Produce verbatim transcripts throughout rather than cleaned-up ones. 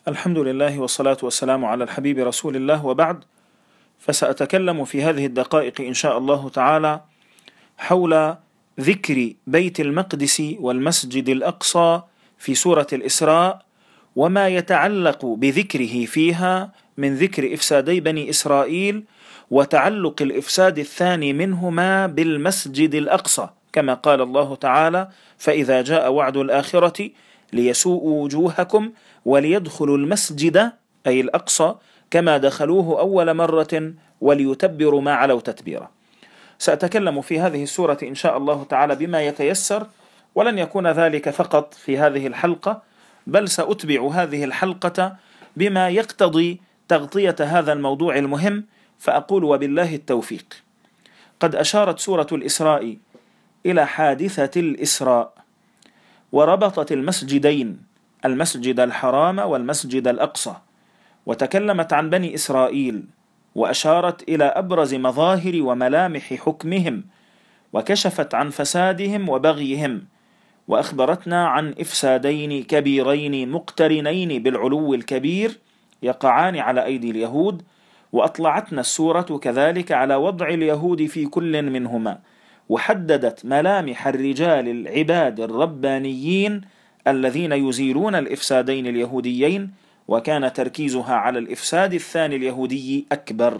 الحمد لله والصلاة والسلام على الحبيب رسول الله، وبعد. فسأتكلم في هذه الدقائق إن شاء الله تعالى حول ذكر بيت المقدس والمسجد الأقصى في سورة الإسراء، وما يتعلق بذكره فيها من ذكر إفسادي بني إسرائيل، وتعلق الإفساد الثاني منهما بالمسجد الأقصى، كما قال الله تعالى: فإذا جاء وعد الآخرة ليسوءوا وجوهكم وليدخلوا المسجد أي الأقصى كما دخلوه أول مرة وليتبروا ما علوا تتبيرا. سأتكلم في هذه السورة إن شاء الله تعالى بما يتيسر، ولن يكون ذلك فقط في هذه الحلقة، بل سأتبع هذه الحلقة بما يقتضي تغطية هذا الموضوع المهم، فأقول وبالله التوفيق. قد أشارت سورة الإسراء إلى حادثة الإسراء، وربطت المسجدين، المسجد الحرام والمسجد الأقصى، وتكلمت عن بني إسرائيل، وأشارت إلى أبرز مظاهر وملامح حكمهم، وكشفت عن فسادهم وبغيهم، وأخبرتنا عن إفسادين كبيرين مقترنين بالعلو الكبير يقعان على أيدي اليهود، وأطلعتنا السورة كذلك على وضع اليهود في كل منهما، وحددت ملامح الرجال العباد الربانيين الذين يزيلون الإفسادين اليهوديين، وكان تركيزها على الإفساد الثاني اليهودي أكبر.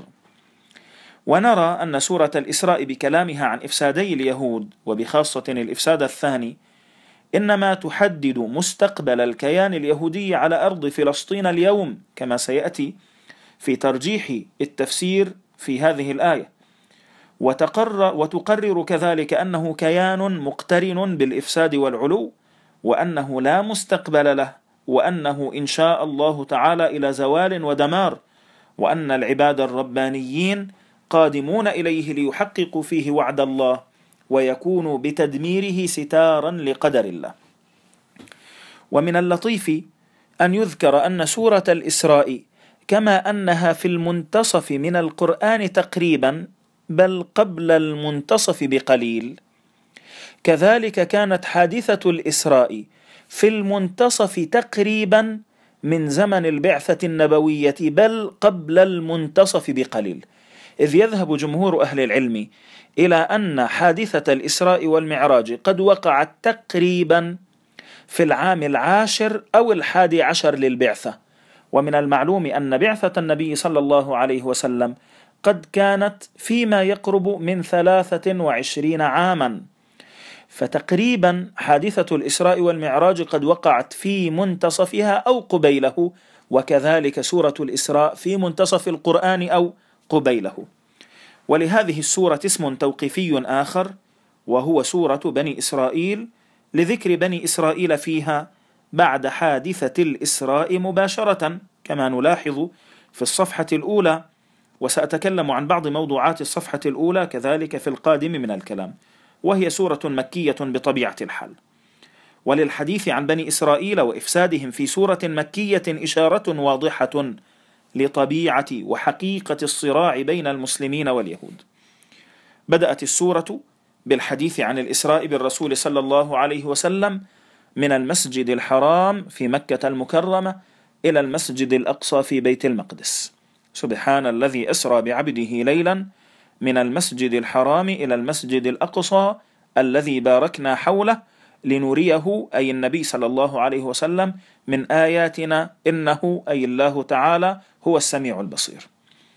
ونرى أن سورة الإسراء بكلامها عن إفسادي اليهود، وبخاصة الإفساد الثاني، إنما تحدد مستقبل الكيان اليهودي على أرض فلسطين اليوم، كما سيأتي في ترجيح التفسير في هذه الآية، وتقرر وتقرر كذلك أنه كيان مقترن بالإفساد والعلو، وأنه لا مستقبل له، وأنه إن شاء الله تعالى إلى زوال ودمار، وأن العباد الربانيين قادمون إليه ليحققوا فيه وعد الله، ويكون بتدميره ستارا لقدر الله. ومن اللطيف أن يذكر أن سورة الإسراء كما أنها في المنتصف من القرآن تقريبا، بل قبل المنتصف بقليل، كذلك كانت حادثة الإسراء في المنتصف تقريبا من زمن البعثة النبوية، بل قبل المنتصف بقليل، إذ يذهب جمهور أهل العلم إلى أن حادثة الإسراء والمعراج قد وقعت تقريبا في العام العاشر أو الحادي عشر للبعثة. ومن المعلوم أن بعثة النبي صلى الله عليه وسلم قد كانت فيما يقرب من ثلاثة وعشرين عاما، فتقريبا حادثة الإسراء والمعراج قد وقعت في منتصفها أو قبيله، وكذلك سورة الإسراء في منتصف القرآن أو قبيله. ولهذه السورة اسم توقيفي آخر، وهو سورة بني إسرائيل، لذكر بني إسرائيل فيها بعد حادثة الإسراء مباشرة، كما نلاحظ في الصفحة الأولى، وسأتكلم عن بعض موضوعات الصفحة الأولى كذلك في القادم من الكلام، وهي سورة مكية بطبيعة الحال. وللحديث عن بني إسرائيل وإفسادهم في سورة مكية إشارة واضحة لطبيعة وحقيقة الصراع بين المسلمين واليهود. بدأت السورة بالحديث عن الإسراء بالرسول صلى الله عليه وسلم من المسجد الحرام في مكة المكرمة إلى المسجد الأقصى في بيت المقدس. سبحان الذي أسرى بعبده ليلا من المسجد الحرام إلى المسجد الأقصى الذي باركنا حوله لنريه، أي النبي صلى الله عليه وسلم، من آياتنا، إنه أي الله تعالى هو السميع البصير.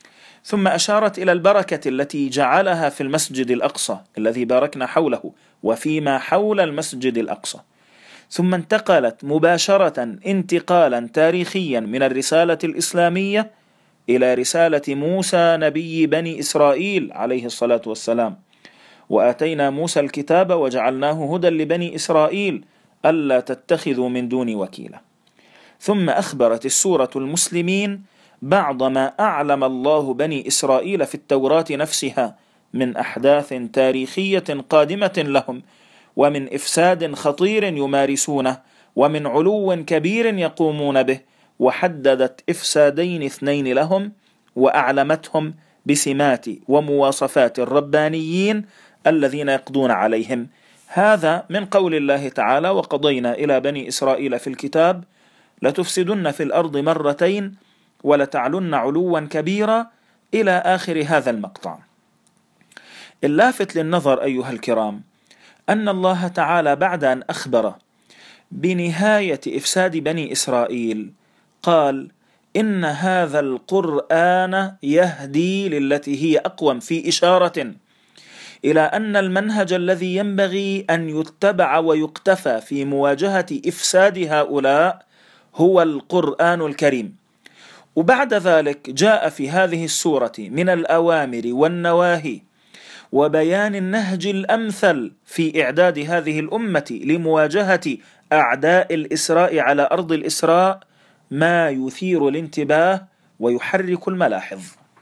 ثم أشارت إلى البركة التي جعلها في المسجد الأقصى الذي باركنا حوله وفيما حول المسجد الأقصى، ثم انتقلت مباشرة انتقالا تاريخيا من الرسالة الإسلامية إلى رسالة موسى نبي بني إسرائيل عليه الصلاة والسلام: وآتينا موسى الكتاب وجعلناه هدى لبني إسرائيل ألا تتخذوا من دوني وكيلا. ثم أخبرت السورة المسلمين بعض ما أعلم الله بني إسرائيل في التوراة نفسها من أحداث تاريخية قادمة لهم، ومن إفساد خطير يمارسونه، ومن علو كبير يقومون به، وحددت إفسادين اثنين لهم، وأعلمتهم بسمات ومواصفات الربانيين الذين يقضون عليهم. هذا من قول الله تعالى: وقضينا إلى بني إسرائيل في الكتاب لتفسدن في الأرض مرتين ولتعلن علوا كبيرا إلى آخر هذا المقطع. اللافت للنظر أيها الكرام أن الله تعالى بعد أن أخبر بنهاية إفساد بني إسرائيل قال: إن هذا القرآن يهدي للتي هي أقوم، في إشارة إلى أن المنهج الذي ينبغي أن يتبع ويقتفى في مواجهة إفساد هؤلاء هو القرآن الكريم. وبعد ذلك جاء في هذه السورة من الأوامر والنواهي وبيان النهج الأمثل في إعداد هذه الأمة لمواجهة أعداء الإسراء على أرض الإسراء ما يثير الانتباه ويحرك الملاحظ.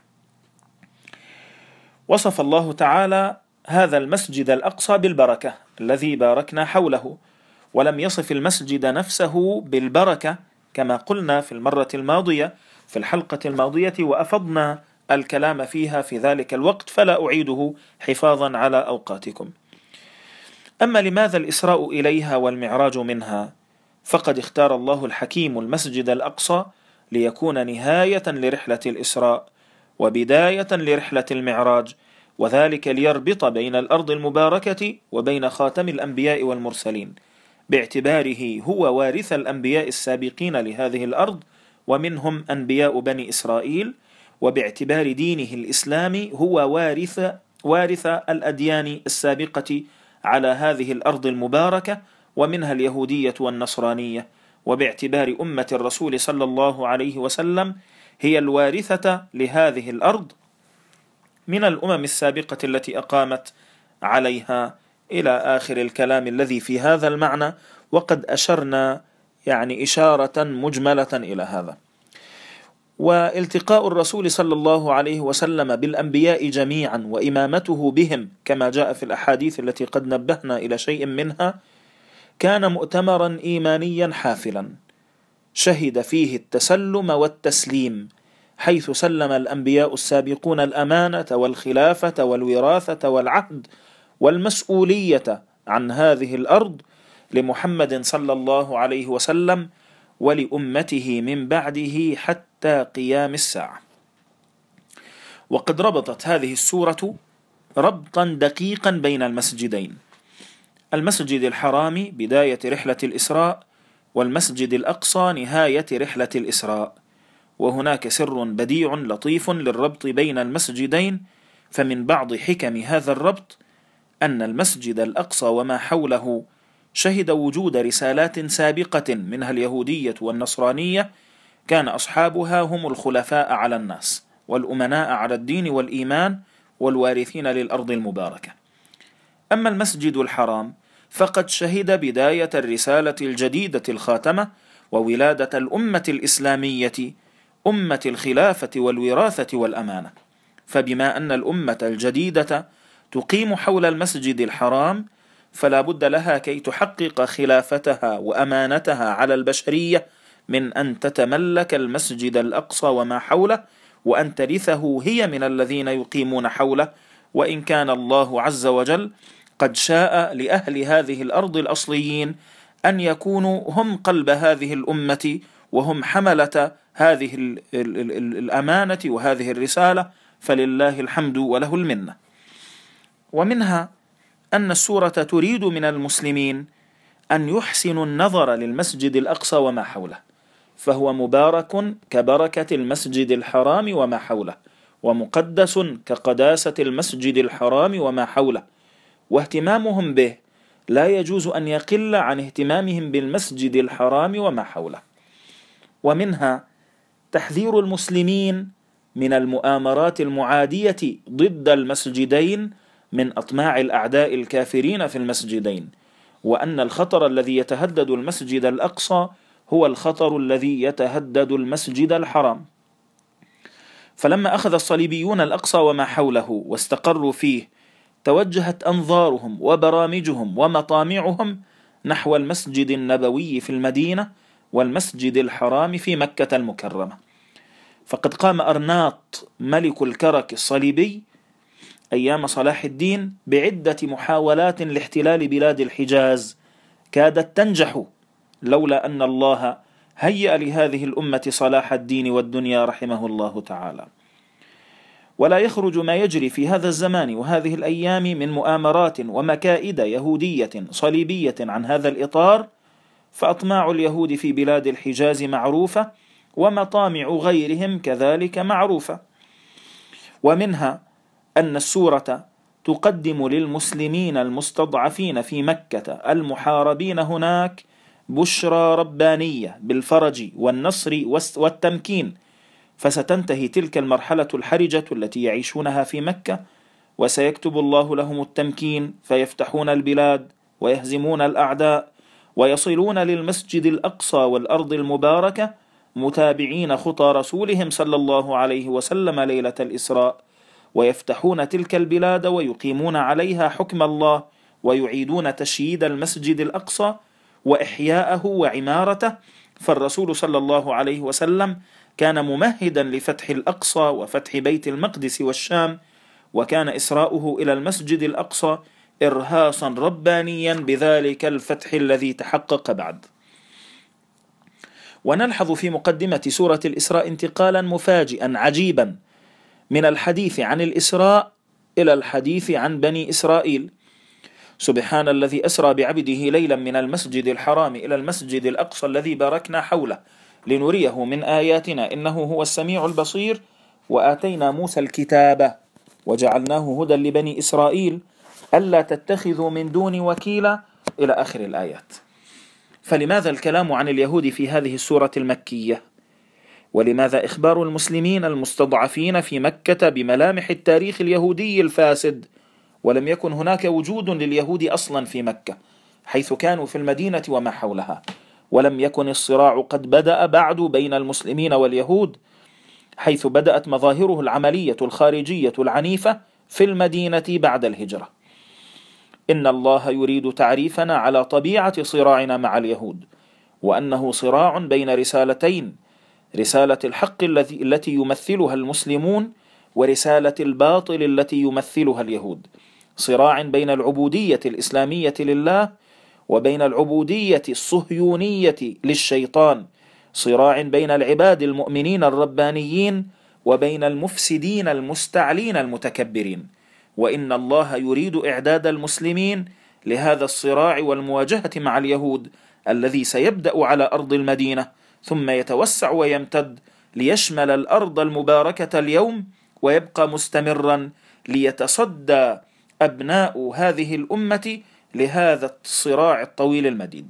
وصف الله تعالى هذا المسجد الأقصى بالبركة الذي باركنا حوله، ولم يصف المسجد نفسه بالبركة كما قلنا في المرة الماضية في الحلقة الماضية، وأفضنا الكلام فيها في ذلك الوقت فلا أعيده حفاظا على أوقاتكم. أما لماذا الإسراء إليها والمعراج منها؟ فقد اختار الله الحكيم المسجد الأقصى ليكون نهاية لرحلة الإسراء وبداية لرحلة المعراج، وذلك ليربط بين الأرض المباركة وبين خاتم الأنبياء والمرسلين، باعتباره هو وارث الأنبياء السابقين لهذه الأرض ومنهم أنبياء بني إسرائيل، وباعتبار دينه الإسلام هو وارث وارث الأديان السابقة على هذه الأرض المباركة ومنها اليهودية والنصرانية، وباعتبار أمة الرسول صلى الله عليه وسلم هي الوارثة لهذه الأرض من الأمم السابقة التي أقامت عليها إلى آخر الكلام الذي في هذا المعنى، وقد أشرنا يعني إشارة مجملة إلى هذا. والتقاء الرسول صلى الله عليه وسلم بالأنبياء جميعا وإمامته بهم كما جاء في الأحاديث التي قد نبهنا إلى شيء منها كان مؤتمرا إيمانيا حافلا شهد فيه التسلم والتسليم، حيث سلم الأنبياء السابقون الأمانة والخلافة والوراثة والعهد والمسؤولية عن هذه الأرض لمحمد صلى الله عليه وسلم ولأمته من بعده حتى قيام الساعة. وقد ربطت هذه السورة ربطا دقيقا بين المسجدين، المسجد الحرام بداية رحلة الإسراء والمسجد الأقصى نهاية رحلة الإسراء، وهناك سر بديع لطيف للربط بين المسجدين. فمن بعض حكم هذا الربط أن المسجد الأقصى وما حوله شهد وجود رسالات سابقة منها اليهودية والنصرانية كان أصحابها هم الخلفاء على الناس والأمناء على الدين والإيمان والوارثين للأرض المباركة. أما المسجد الحرام فقد شهد بداية الرسالة الجديدة الخاتمة وولادة الأمة الإسلامية أمة الخلافة والوراثة والأمانة، فبما أن الأمة الجديدة تقيم حول المسجد الحرام فلا بد لها كي تحقق خلافتها وأمانتها على البشرية من أن تتملك المسجد الأقصى وما حوله، وأن ترثه هي من الذين يقيمون حوله، وإن كان الله عز وجل قد شاء لأهل هذه الأرض الأصليين أن يكونوا هم قلب هذه الأمة وهم حملة هذه الأمانة وهذه الرسالة، فلله الحمد وله المنة. ومنها أن السورة تريد من المسلمين أن يحسنوا النظر للمسجد الأقصى وما حوله، فهو مبارك كبركة المسجد الحرام وما حوله، ومقدس كقداسة المسجد الحرام وما حوله، واهتمامهم به لا يجوز أن يقل عن اهتمامهم بالمسجد الحرام وما حوله. ومنها تحذير المسلمين من المؤامرات المعادية ضد المسجدين من أطماع الأعداء الكافرين في المسجدين، وأن الخطر الذي يتهدد المسجد الأقصى هو الخطر الذي يتهدد المسجد الحرام. فلما أخذ الصليبيون الأقصى وما حوله واستقروا فيه توجهت أنظارهم وبرامجهم ومطامعهم نحو المسجد النبوي في المدينة والمسجد الحرام في مكة المكرمة. فقد قام أرناط ملك الكرك الصليبي أيام صلاح الدين بعدة محاولات لاحتلال بلاد الحجاز كادت تنجح لولا أن الله هيأ لهذه الأمة صلاح الدين والدنيا رحمه الله تعالى. ولا يخرج ما يجري في هذا الزمان وهذه الأيام من مؤامرات ومكائد يهودية صليبية عن هذا الإطار، فأطماع اليهود في بلاد الحجاز معروفة، ومطامع غيرهم كذلك معروفة. ومنها أن السورة تقدم للمسلمين المستضعفين في مكة المحاربين هناك بشرى ربانية بالفرج والنصر والتمكين، فستنتهي تلك المرحلة الحرجة التي يعيشونها في مكة، وسيكتب الله لهم التمكين فيفتحون البلاد ويهزمون الأعداء ويصلون للمسجد الأقصى والأرض المباركة متابعين خطى رسولهم صلى الله عليه وسلم ليلة الإسراء، ويفتحون تلك البلاد ويقيمون عليها حكم الله، ويعيدون تشييد المسجد الأقصى وإحياءه وعمارته. فالرسول صلى الله عليه وسلم كان ممهدا لفتح الأقصى وفتح بيت المقدس والشام، وكان إسراؤه إلى المسجد الأقصى إرهاصا ربانيا بذلك الفتح الذي تحقق بعد. ونلحظ في مقدمة سورة الإسراء انتقالا مفاجئا عجيبا من الحديث عن الإسراء إلى الحديث عن بني إسرائيل. سبحان الذي أسرى بعبده ليلا من المسجد الحرام إلى المسجد الأقصى الذي باركنا حوله لنريه من آياتنا إنه هو السميع البصير، وآتينا موسى الكتاب وجعلناه هدى لبني إسرائيل ألا تتخذوا من دون وكيلا إلى آخر الآيات. فلماذا الكلام عن اليهود في هذه السورة المكية؟ ولماذا إخبار المسلمين المستضعفين في مكة بملامح التاريخ اليهودي الفاسد، ولم يكن هناك وجود لليهود أصلا في مكة حيث كانوا في المدينة وما حولها، ولم يكن الصراع قد بدأ بعد بين المسلمين واليهود، حيث بدأت مظاهره العملية الخارجية العنيفة في المدينة بعد الهجرة. إن الله يريد تعريفنا على طبيعة صراعنا مع اليهود، وأنه صراع بين رسالتين: رسالة الحق التي يمثلها المسلمون، ورسالة الباطل التي يمثلها اليهود، صراع بين العبودية الإسلامية لله وبين العبودية الصهيونية للشيطان، صراع بين العباد المؤمنين الربانيين وبين المفسدين المستعلين المتكبرين. وإن الله يريد إعداد المسلمين لهذا الصراع والمواجهة مع اليهود الذي سيبدأ على أرض المدينة ثم يتوسع ويمتد ليشمل الأرض المباركة اليوم، ويبقى مستمرا ليتصدى أبناء هذه الأمة لهذا الصراع الطويل المديد.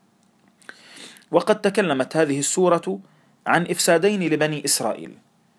وقد تكلمت هذه السورة عن إفسادين لبني إسرائيل،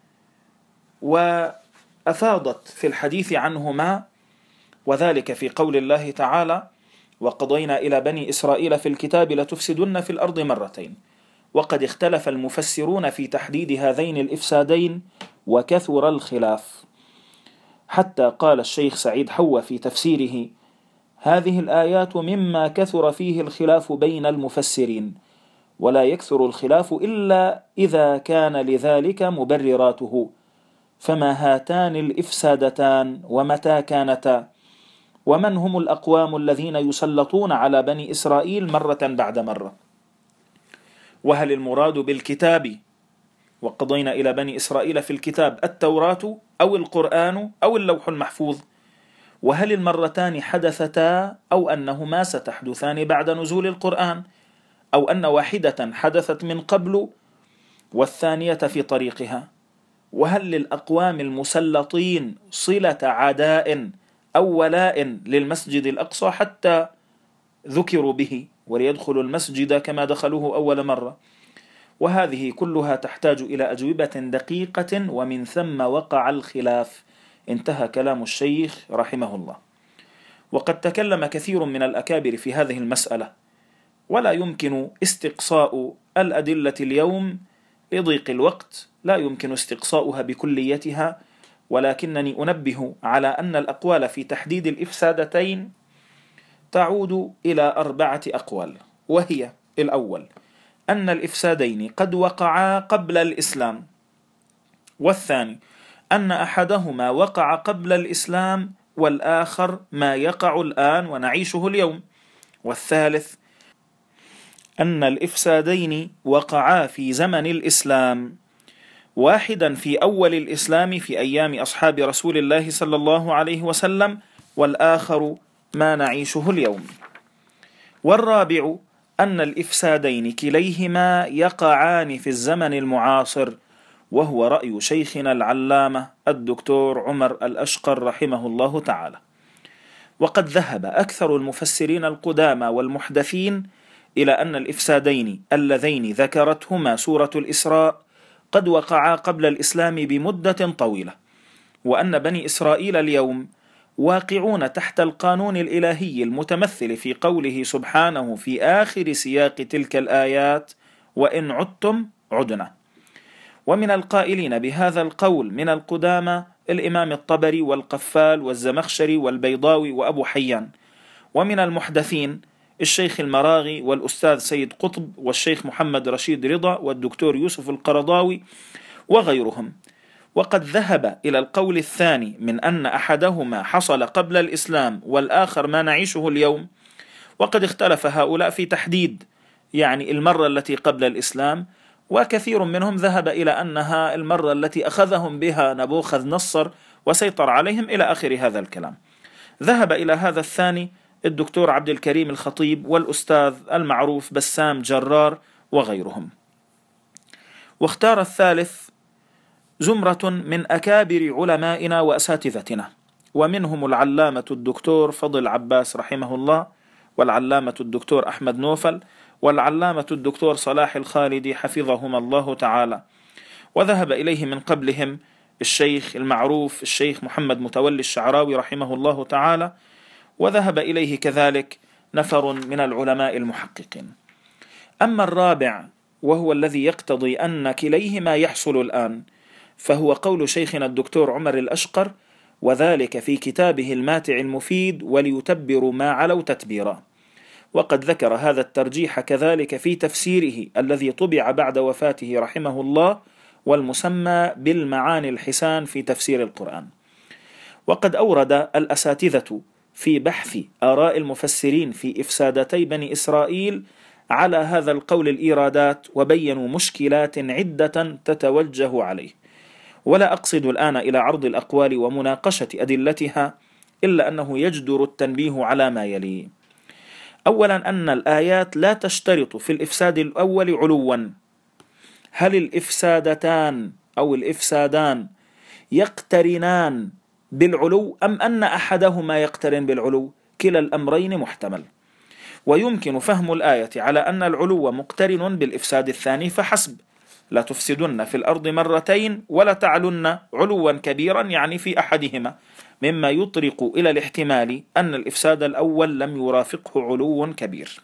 وأفاضت في الحديث عنهما، وذلك في قول الله تعالى: وقضينا إلى بني إسرائيل في الكتاب لتفسدن في الأرض مرتين. وقد اختلف المفسرون في تحديد هذين الإفسادين وكثر الخلاف، حتى قال الشيخ سعيد حوى في تفسيره: هذه الآيات مما كثر فيه الخلاف بين المفسرين، ولا يكثر الخلاف إلا إذا كان لذلك مبرراته، فما هاتان الإفسادتان ومتى كانتا، ومن هم الأقوام الذين يسلطون على بني إسرائيل مرة بعد مرة، وهل المراد بالكتاب وقضينا إلى بني إسرائيل في الكتاب التوراة أو القرآن أو اللوح المحفوظ، وهل المرتان حدثتا أو أنهما ستحدثان بعد نزول القرآن، أو أن واحدة حدثت من قبل والثانية في طريقها، وهل للأقوام المسلطين صلة عداء أو ولاء للمسجد الأقصى حتى ذكروا به وليدخلوا المسجد كما دخلوه أول مرة. وهذه كلها تحتاج إلى أجوبة دقيقة، ومن ثم وقع الخلاف. انتهى كلام الشيخ رحمه الله. وقد تكلم كثير من الأكابر في هذه المسألة، ولا يمكن استقصاء الأدلة اليوم لضيق الوقت، لا يمكن استقصاؤها بكليتها، ولكنني أنبه على أن الأقوال في تحديد الإفسادتين تعود إلى أربعة أقوال، وهي: الأول أن الإفسادين قد وقعا قبل الإسلام، والثاني أن أحدهما وقع قبل الإسلام والآخر ما يقع الآن ونعيشه اليوم، والثالث أن الإفسادين وقعا في زمن الإسلام، واحدا في أول الإسلام في أيام أصحاب رسول الله صلى الله عليه وسلم، والآخر ما نعيشه اليوم. والرابع أن الإفسادين كليهما يقعان في الزمن المعاصر، وهو رأي شيخنا العلامة الدكتور عمر الأشقر رحمه الله تعالى. وقد ذهب أكثر المفسرين القدامى والمحدثين إلى أن الإفسادين اللذين ذكرتهما سورة الإسراء قد وقعا قبل الإسلام بمدة طويلة، وأن بني إسرائيل اليوم واقعون تحت القانون الإلهي المتمثل في قوله سبحانه في آخر سياق تلك الآيات: وإن عدتم عدنا. ومن القائلين بهذا القول من القدامى الإمام الطبري والقفال والزمخشري والبيضاوي وأبو حيان، ومن المحدثين الشيخ المراغي والأستاذ سيد قطب والشيخ محمد رشيد رضا والدكتور يوسف القرضاوي وغيرهم. وقد ذهب إلى القول الثاني من أن أحدهما حصل قبل الإسلام والآخر ما نعيشه اليوم، وقد اختلف هؤلاء في تحديد يعني المرة التي قبل الإسلام، وكثير منهم ذهب إلى أنها المرة التي أخذهم بها نبوخذ نصر وسيطر عليهم إلى آخر هذا الكلام. ذهب إلى هذا الثاني الدكتور عبد الكريم الخطيب والأستاذ المعروف بسام جرار وغيرهم. واختار الثالث زمرة من أكابر علمائنا وأساتذتنا، ومنهم العلامة الدكتور فضل عباس رحمه الله، والعلامة الدكتور أحمد نوفل، والعلامة الدكتور صلاح الخالدي حفظهما الله تعالى. وذهب إليه من قبلهم الشيخ المعروف الشيخ محمد متولي الشعراوي رحمه الله تعالى، وذهب إليه كذلك نفر من العلماء المحققين. أما الرابع وهو الذي يقتضي أن كليهما يحصل الآن، فهو قول شيخنا الدكتور عمر الأشقر، وذلك في كتابه الماتع المفيد وليتبروا ما علوا تتبيرا. وقد ذكر هذا الترجيح كذلك في تفسيره الذي طبع بعد وفاته رحمه الله، والمسمى بالمعاني الحسان في تفسير القرآن. وقد أورد الأساتذة في بحث آراء المفسرين في إفسادتي بني إسرائيل على هذا القول الإيرادات، وبينوا مشكلات عدة تتوجه عليه، ولا أقصد الآن إلى عرض الأقوال ومناقشة أدلتها، إلا أنه يجدر التنبيه على ما يلي. أولا أن الآيات لا تشترط في الإفساد الأول علوا. هل الإفسادتان أو الإفسادان يقترنان بالعلو أم أن أحدهما يقترن بالعلو؟ كلا الأمرين محتمل، ويمكن فهم الآية على أن العلو مقترن بالإفساد الثاني فحسب: لا تفسدن في الأرض مرتين ولا تعلن علوا كبيرا، يعني في أحدهما، مما يطرق إلى الاحتمال أن الإفساد الأول لم يرافقه علو كبير.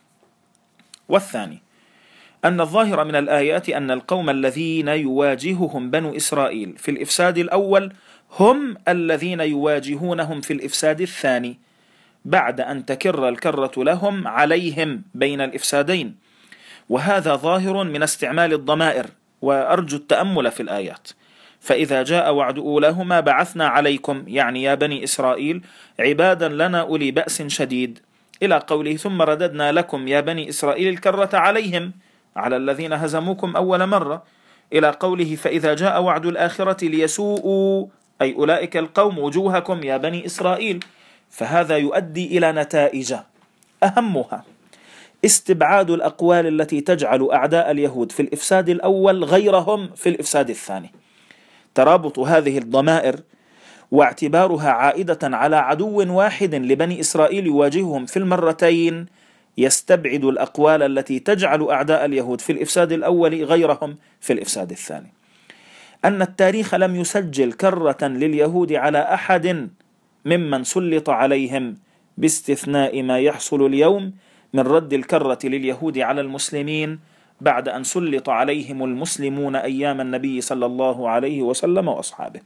والثاني أن الظاهر من الآيات أن القوم الذين يواجههم بنو إسرائيل في الإفساد الأول هم الذين يواجهونهم في الإفساد الثاني، بعد أن تكر الكرة لهم عليهم بين الإفسادين، وهذا ظاهر من استعمال الضمائر، وأرجو التأمل في الآيات. فإذا جاء وعد أولاهما بعثنا عليكم، يعني يا بني إسرائيل، عبادا لنا أولي بأس شديد، إلى قوله ثم رددنا لكم يا بني إسرائيل الكرة عليهم، على الذين هزموكم أول مرة، إلى قوله فإذا جاء وعد الآخرة ليسوءوا، أي أولئك القوم، وجوهكم يا بني إسرائيل. فهذا يؤدي إلى نتائج، أهمها استبعاد الأقوال التي تجعل أعداء اليهود في الإفساد الأول غيرهم في الإفساد الثاني. ترابط هذه الضمائر واعتبارها عائدة على عدو واحد لبني إسرائيل يواجههم في المرتين يستبعد الأقوال التي تجعل أعداء اليهود في الإفساد الأول غيرهم في الإفساد الثاني. أن التاريخ لم يسجل كرة لليهود على أحد ممن سلط عليهم، باستثناء ما يحصل اليوم من رد الكرة لليهود على المسلمين بعد أن سلط عليهم المسلمون أيام النبي صلى الله عليه وسلم وأصحابه.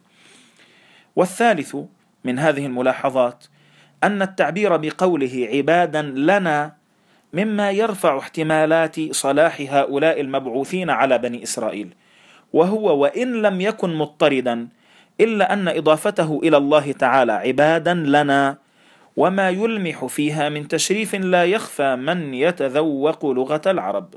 والثالث من هذه الملاحظات أن التعبير بقوله عبادا لنا مما يرفع احتمالات صلاح هؤلاء المبعوثين على بني إسرائيل، وهو وإن لم يكن مضطردا إلا أن إضافته إلى الله تعالى عبادا لنا وما يلمح فيها من تشريف لا يخفى من يتذوق لغة العرب.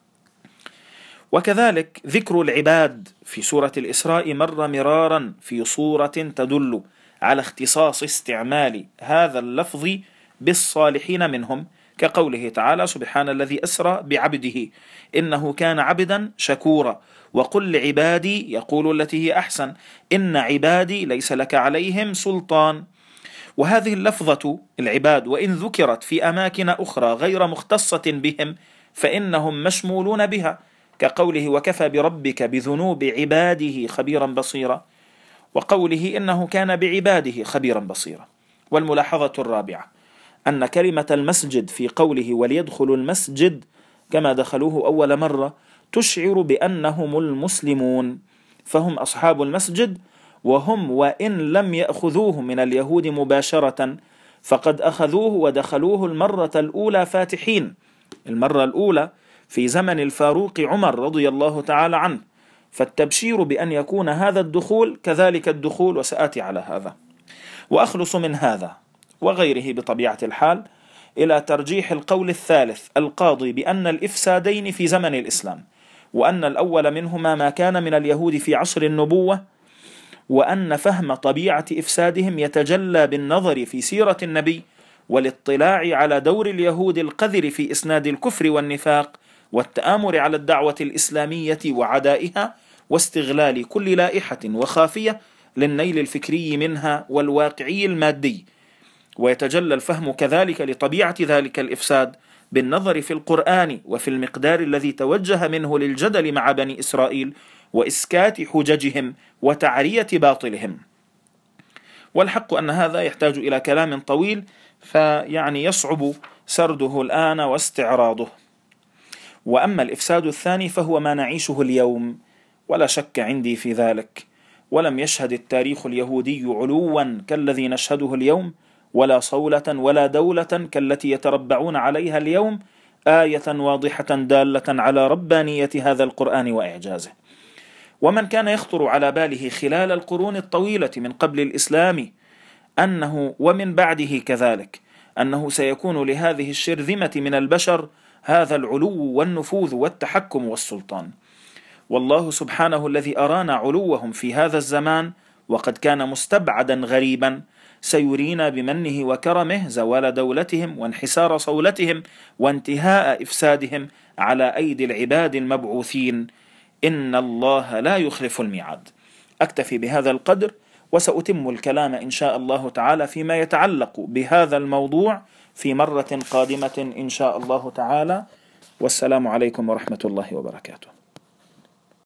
وكذلك ذكر العباد في سورة الإسراء مر مرارا في صورة تدل على اختصاص استعمال هذا اللفظ بالصالحين منهم، كقوله تعالى: سبحان الذي أسرى بعبده إنه كان عبدا شكورا، وقل لعبادي يقول التي هي أحسن إن عبادي ليس لك عليهم سلطان. وهذه اللفظة العباد وإن ذكرت في أماكن أخرى غير مختصة بهم فإنهم مشمولون بها، كقوله: وكفى بربك بذنوب عباده خبيرا بصيرا، وقوله: إنه كان بعباده خبيرا بصيرا. والملاحظة الرابعة أن كلمة المسجد في قوله وليدخلوا المسجد كما دخلوه أول مرة تشعر بأنهم المسلمون، فهم أصحاب المسجد، وهم وإن لم يأخذوه من اليهود مباشرة فقد أخذوه ودخلوه المرة الأولى فاتحين، المرة الأولى في زمن الفاروق عمر رضي الله تعالى عنه، فالتبشير بأن يكون هذا الدخول كذلك الدخول، وسآتي على هذا. وأخلص من هذا وغيره بطبيعة الحال إلى ترجيح القول الثالث القاضي بأن الإفسادين في زمن الإسلام، وأن الأول منهما ما كان من اليهود في عصر النبوة، وأن فهم طبيعة إفسادهم يتجلى بالنظر في سيرة النبي والاطلاع على دور اليهود القذر في إسناد الكفر والنفاق والتآمر على الدعوة الإسلامية وعدائها واستغلال كل لائحة وخافية للنيل الفكري منها والواقعي المادي. ويتجلى الفهم كذلك لطبيعة ذلك الإفساد بالنظر في القرآن وفي المقدار الذي توجه منه للجدل مع بني إسرائيل وإسكات حججهم وتعرية باطلهم. والحق أن هذا يحتاج إلى كلام طويل، فيعني يصعب سرده الآن واستعراضه. وأما الإفساد الثاني فهو ما نعيشه اليوم، ولا شك عندي في ذلك، ولم يشهد التاريخ اليهودي علوا كالذي نشهده اليوم، ولا صولة ولا دولة كالتي يتربعون عليها اليوم، آية واضحة دالة على ربانية هذا القرآن وإعجازه. ومن كان يخطر على باله خلال القرون الطويلة من قبل الإسلام أنه ومن بعده كذلك أنه سيكون لهذه الشرذمة من البشر هذا العلو والنفوذ والتحكم والسلطان، والله سبحانه الذي أرانا علوهم في هذا الزمان وقد كان مستبعدا غريبا سيرينا بمنه وكرمه زوال دولتهم وانحسار صولتهم وانتهاء إفسادهم على أيدي العباد المبعوثين. إن الله لا يخلف الميعاد. أكتفي بهذا القدر، وسأتم الكلام إن شاء الله تعالى فيما يتعلق بهذا الموضوع في مرة قادمة إن شاء الله تعالى. والسلام عليكم ورحمة الله وبركاته.